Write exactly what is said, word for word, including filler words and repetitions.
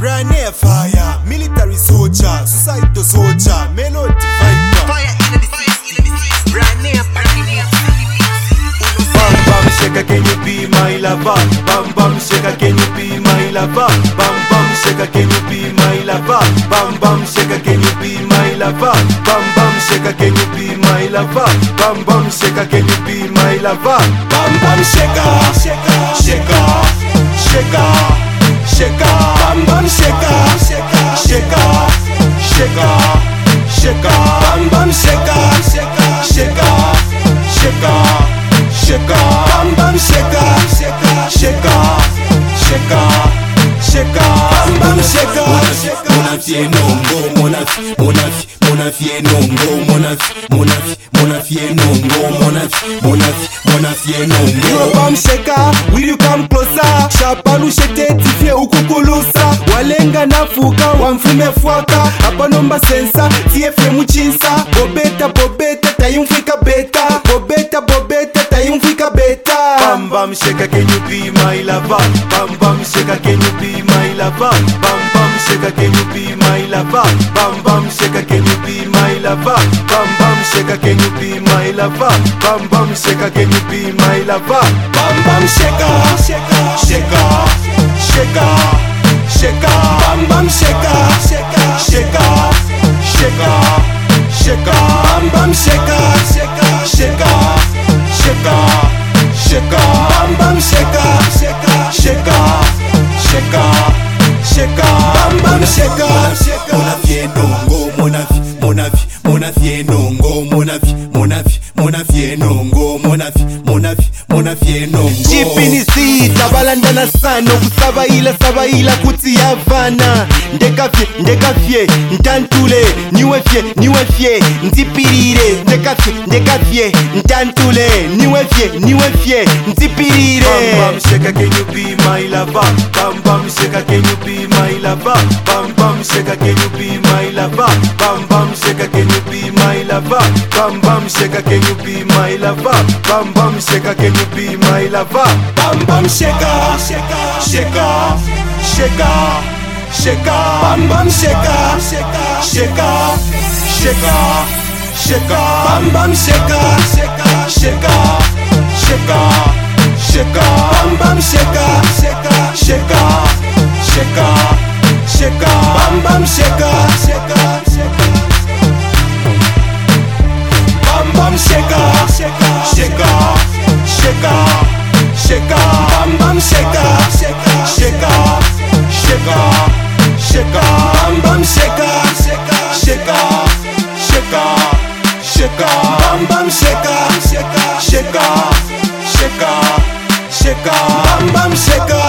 Grenade fire, military soldier, societal soldier, melody viper. Fire in the sea, grenade fire. Bam bam shaka, can you be my lover? Bam bam shaka, can you be my lover? Bam bam shaka, can you be my lover? Bam bam shaka, can you be my lover? Bam bam shaka, can you be my lover? Bam bam shaka, can you be my lover? Bam bam shaka, shaka, shaka, shaka, shaka. Bam bam shaka, shaka, shaka, shaka, shaka. Bam bam shaka, shaka, shaka, shaka, shaka. Bam bam shaka, shaka, shaka, shaka, shaka. Bam bam shaka. Mon affaire non, mon affaire, mon affaire, mon affaire non, mon affaire, mon affaire, mon affaire non, mon affaire, mon affaire, mon affaire non. You a bam shaker, will you come closer? Shapalu shete tifie ukukulusa. Walenga na fuka, wamfume fuaka. Hapa nomba sensa, tiefe muchinsa. Bobeta, bobeta, tayumfika beta. Bobeta, bobeta, tayumfika beta. Bam bam shaker, can you be my lover? Bam bam shaker, can you be my lover? Bam bam shaker, can you be my lover? Bam bam shaker, can you be my lover? Bam bam shaker, can you be my lover? Bam bam shaker, can you be my lover? Bam bam shaker, shaker, shaker, shaker, shaker. Bam bam shaker, shaker, shaker, shaker, shaker. Bam bam shaker, shaker, shaker, shaker, shaker. Bam bam shaker, shaker, shaker, shaker, shaker. Bam bam shaker, shaker. Mon affaire non, mon affaire, mon affaire, mon affaire non, mon affaire, mon affaire, mon affaire non, mon affaire, mon affaire, mon affaire non. Jipini sita balandana sana kusaba ila saba ila kuti yavana. Ndekafye, ndekafye, ntantule. Niwe fye, niwe fye, ntipirire. Ndekafye, ndekafye, ntantule. Niwe fye, niwe fye, ntipirire. Bam bam shaka, can you be my lover? Bam bam shaka, can you be my lover? Bam bam shaka, can you be my lover? Bam bam shaka, can you be my lover? Bam bam shaka, can you be my lover? Bam bam shaka, can you be my lover? Bam bam shaka, shaka, shaka, shaka, shaka. Bam bam shaka, shaka, shaka, shaka, shaka. Bam bam shaka, shaka, shaka, shaka, shaka. Bam bam shaka, shaka, shaka, shaka, shaka. Bam bam shaka, shaka, shaka. Bam bam shaka, shaka, shaka, shaka, shaka. Bam bam shaka, shaka, shaka, shaka, shaka. Bam bam shaka, shaka, shaka, shaka, shaka. Bam bam shaka, shaka, shaka, shaka, shaka. Bam bam shaka.